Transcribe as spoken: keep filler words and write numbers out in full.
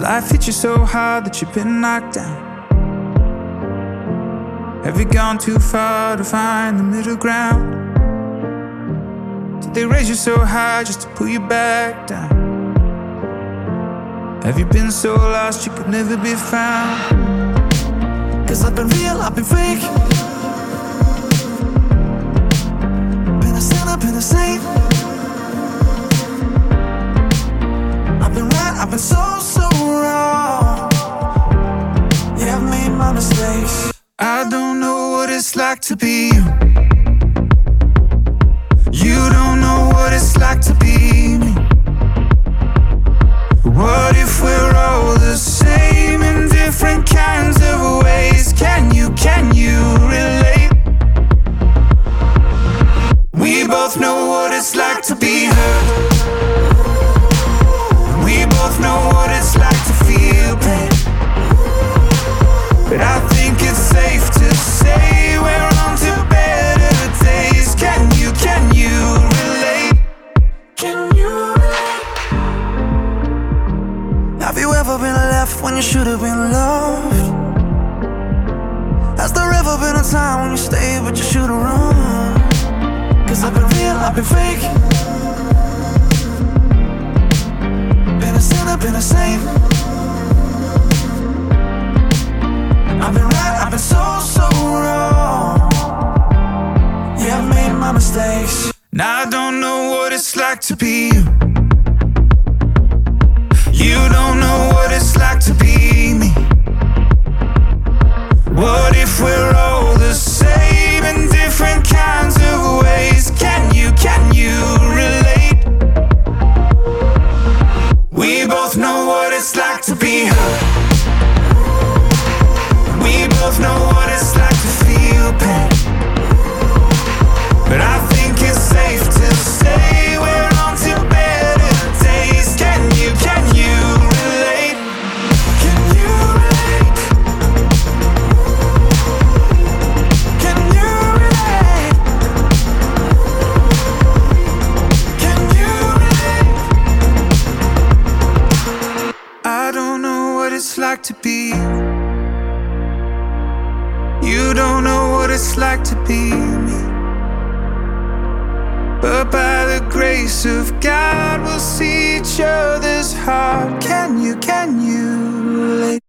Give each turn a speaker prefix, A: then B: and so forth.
A: life hit you so hard that you've been knocked down? Have you gone too far to find the middle ground? Did they raise you so high just to pull you back down? Have you been so lost you could never be found?
B: Cause I've been real, I've been fake. Been a sinner, been a saint. I've been right, I've been so, so wrong. Yeah, I've made my mistakes.
A: I don't know what it's like to be you. You don't know what it's like to be me. What if we're all the same in different kinds of ways? Can you, can you relate? We both know what it's like to be hurt. We both know what it's like to feel pain. But I think it's safe to say we're on to better days. Can you, can you relate?
B: Can you relate? Have you ever been left when you should have been loved? Has there ever been a time when you stayed but you should have run? Cause I've been real, I've been fake. Been a sinner, been a saint. I've been right, I've been so, so wrong. Yeah, I've made my mistakes.
A: Now I don't know what it's like to be you. You don't know what it's like to be me. What if we're all the same in different kinds of ways? Can you, can you relate? We both know what it's like to be hurt. We both know what it's like to feel pain. But I think it's safe to say we're on to better days. Can you, can you relate?
B: Can you relate? Can you relate? Can you relate?
A: I don't know what it's like to be you. You don't know what it's like to be me. But by the grace of God, we'll see each other's heart. Can you, can you relate?